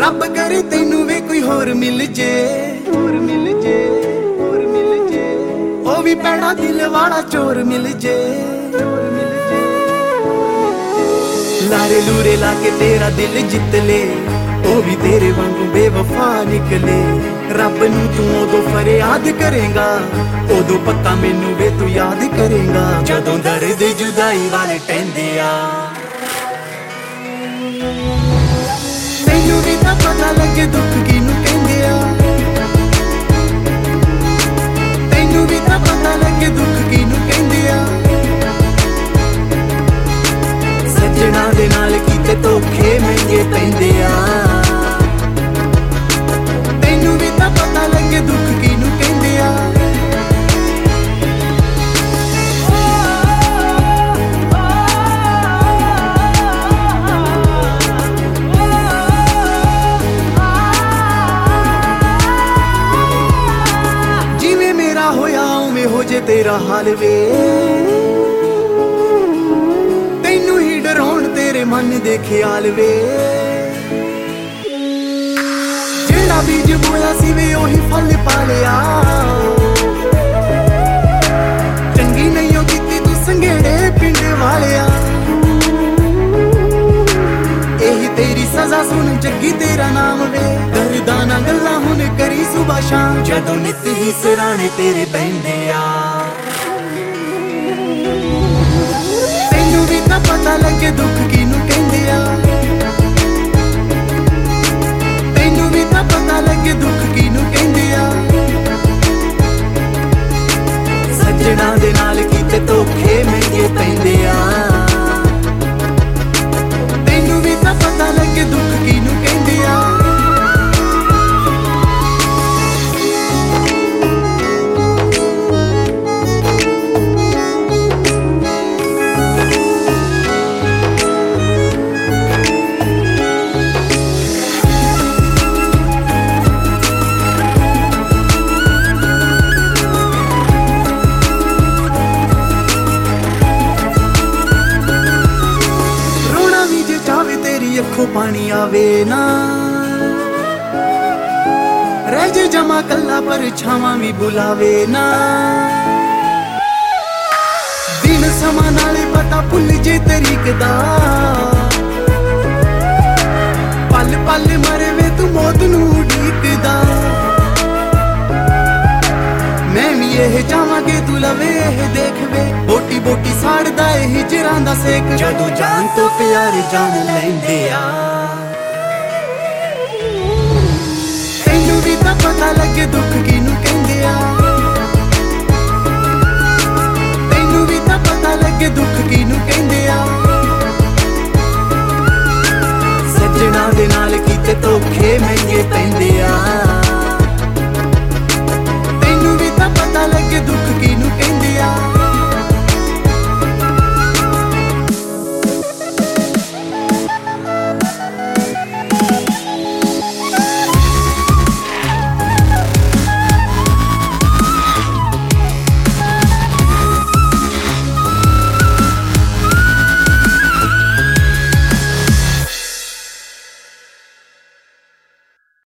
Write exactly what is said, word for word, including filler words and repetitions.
ਰੱਬ ਕਰੇ ਤੈਨੂੰ ਵੇ ਕੋਈ ਹੋਰ ਮਿਲ ਜੇ, ਹੋਰ ਮਿਲ ਜੇ, ਹੋਰ ਮਿਲ ਜੇ, ਉਹ ਵੀ ਪੈਣਾ ਦਿਲ ਵਾਲਾ ਚੋਰ ਮਿਲ ਜੇ, ਚੋਰ ਮਿਲ ਜੇ। ਲਾਰੇ ਲੂਰੇ ਲਾ ਕੇ ਤੇਰਾ ਦਿਲ ਜਿੱਤ ਲੈ, ਉਹ ਵੀ ਤੇਰੇ ਵਾਂਗੂ ਬੇਵਫਾ ਨਿਕਲੇ। ਰੱਬ ਨੂੰ ਤੂੰ ਉਦੋਂ ਫਰਿਆਦ ਕਰੇਗਾ, ਉਦੋਂ ਪੱਕਾ ਮੈਨੂੰ ਵੇ ਤੂੰ ਯਾਦ ਕਰੇਗਾ, ਜਦੋਂ ਦਰਦ ਜੁਦਾਈ ਵਾਲੇ ਟਹਿੰਦੇ ਆ। ਤੈਨੂੰ ਵੀ ਤਾਂ ਪਤਾ ਲੱਗੇ ਦੁੱਖ ਕਿਹਨੂੰ ਕਹਿੰਦੇ ਆ, ਤੈਨੂੰ ਵੀ ਤਾਂ ਪਤਾ ਲੱਗੇ ਦੁੱਖ ਕਿਹਨੂੰ ਕਹਿੰਦੇ ਆ। ਸੱਜਣਾ ਦੇ ਨਾਲ ਕੀਤੇ ਧੋਖੇ ਮਹਿੰਗੇ ਪੈਂਦੇ ਆ, ਤੈਨੂੰ ਵੀ ਤਾਂ ਪਤਾ ਲੱਗੇ ਦੁੱਖ ਕਿਹਨੂੰ ਕਹਿੰਦੇ ਆ। ਜਿਵੇਂ ਮੇਰਾ ਹੋਇਆ ਉਵੇਂ ਹੋ ਜੇ ਤੇਰਾ ਹਾਲ ਵੇ, ਤੈਨੂੰ ਹੀ ਡਰਾਉਣ ਤੇਰੇ ਮਨ ਦੇ ਖਿਆਲ ਵੇ। ਜਿਹੜਾ ਬੀਜ ਬੋਇਆ ਸੀ ਵੇ ਉਹੀ ਫਲ ਪਾ ਲਿਆ, ਚੰਗੀ ਨਹੀਂ ਓ ਕੀਤੀ ਤੂੰ ਸੰਘੇੜੇ ਪਿੰਡ ਵਾਲਿਆ। ਇਹੀ ਤੇਰੀ ਸਜ਼ਾ ਸੁਣ ਜੱਗੀ ਤੇਰਾ ਨਾਮ ਵੇ, ਦਰਦਾਂ ਨਾਲ ਗੱਲਾਂ ਹੁਣ ਕਰੀ ਸੁਬਾ ਸ਼ਾਮ, ਜਦੋਂ ਨਿੱਤ ਹੀ ਸਿਰਾਣੇ ਤੇਰੇ ਬਹਿੰਦੇ ਆ। ਤੈਨੂੰ ਵੀ ਤਾਂ ਪਤਾ ਲੱਗੇ ਦੁੱਖ ਕਿਹਨੂੰ ਕਹਿੰਦੇ ਆ, ਤੈਨੂੰ ਵੀ ਤਾਂ ਪਤਾ ਲੱਗੇ ਦੁੱਖ ਕਿਹਨੂੰ ਕਹਿੰਦੇ ਆ। ਸੱਜਣਾ ਦੇ ਨਾਲ ਕੀਤੇ ਧੋਖੇ ਮਹਿੰਗੇ ਪੈਂਦੇ ਆ, ਤੈਨੂੰ ਵੀ ਤਾਂ ਪਤਾ ਲੱਗੇ ਦੁੱਖ ਕਿਹਨੂੰ ਕਹਿੰਦੇ ਆ। ਅੱਖੋਂ ਪਾਣੀ ਆਵੇ ਨਾ, ਰਹਿ ਜੇ ਜਮਾ ਕੱਲਾ ਪਰਛਾਵਾਂ ਵੀ ਬੁਲਾਵੇ ਨਾ। ਦਿਨ ਸਮਾਂ ਨਾਲੇ ਪਤਾ ਭੁੱਲ ਜੇ ਤਰੀਕ ਦਾ, ਪਲ ਪਲ ਮਰੇ ਵੇ ਤੂੰ ਮੌਤ ਨੂੰ ਉਡੀਕਦਾ। ਮੈਂ ਵੀ ਇਹ ਚਾਹਾਂਗੇ ਤੂੰ ਲਵੇ ਇਹ ਦੇਖ ਵੇ, ਬੋਟੀ ਬੋਟੀ ਸਾੜਦਾ ਇਹ ਹਿਜਰਾਂ ਦਾ ਸੇਕ, ਜਦੋਂ ਜਾਨ ਤੋਂ ਪਿਆਰ ਜਾਨ ਲੈਂਦੇ ਆ। ਤੈਨੂੰ ਵੀ ਤਾਂ ਪਤਾ ਲੱਗੇ ਦੁੱਖ ਕਿਹਨੂੰ ਕਹਿੰਦੇ ਆ, ਤੈਨੂੰ ਵੀ ਤਾਂ ਪਤਾ ਲੱਗੇ ਦੁੱਖ ਕਿਹਨੂੰ ਕਹਿੰਦੇ ਆ। ਸੱਜਣਾ ਦੇ ਨਾਲ